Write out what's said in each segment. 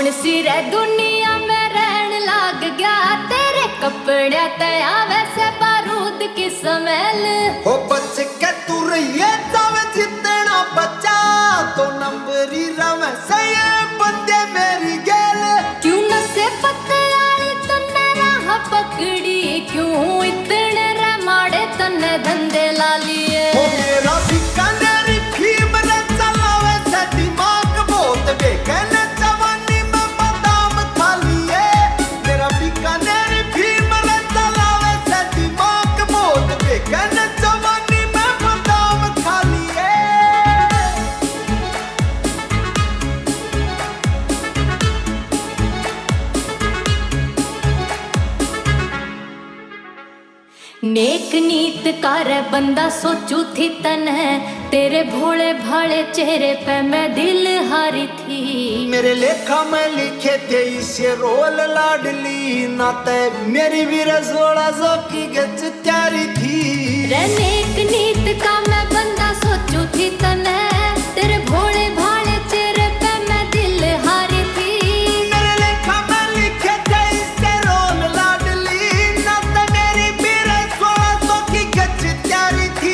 सी रे दुनिया में रहन लाग गया, तेरे कपड़े तया वैसे बारूद की स्मेल। हो बच के तू रहिए जावे जितना बचा तो नंबरी रवे सही बंदे मेरी गेल। क्यों नशे पतयाली तन्ने राह पकड़ी, क्यों इतने रे माड़े तन्ने धंधे ला लिए। हो मेरा बीकानेरी फीम रे चलावे से दिमाग बहुत बेकन जवानी में बादाम खा लिए। मेरा बीकानेरी फीम रे चलावे से दिमाग बहुत बेकन जवानी में बादाम खा लिए। नेक नीत कार बंदा सोचू थी तने, तेरे भोले भाले चेहरे पे मैं दिल हारी थी। मेरे लेखा में लिखे थे इसे रोल लाडली, नाते मेरी भी रसोड़ा जो की गच त्यारी थी। रे नेक नीत का मैं बंदा सोचू थी तने, तेरे भोले भाले चेहरे पे मैं दिल हारी थी। मेरे लेखा में लिखे थे इसे रोल लाडली, नाते मेरी भी रसोड़ा जो की गच त्यारी थी।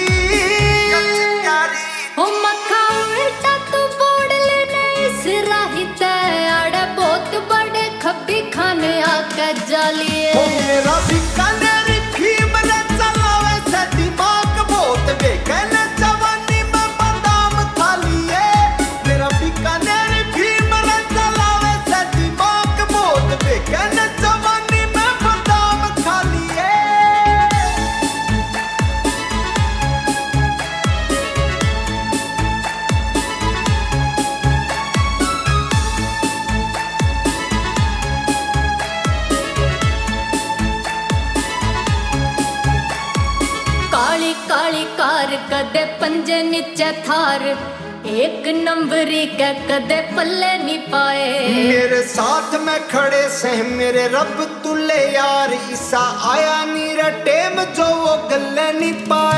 ओ मक्खा उल्टा तू बोड़ लेने इस राही ते, आड़े बहुत बड़े खब्बी खाने आके जालिए। हो मेरा बीकानेरी फीम रे चलावे से दिमाग बहुत बेकन जवानी में बादाम खा लिए। मेरा बीकानेरी फीम रे चलावे से दिमाग बहुत बेकन जवानी में बादाम खा लिए। काली काली कार कदे पंजे नीचे थार, एक नंबरी के कदे पल्ले नहीं पाए। मेरे साथ में खड़े से मेरे रब तुले यार, ईसा आया नी रे टेम जो वो गले नहीं पाए।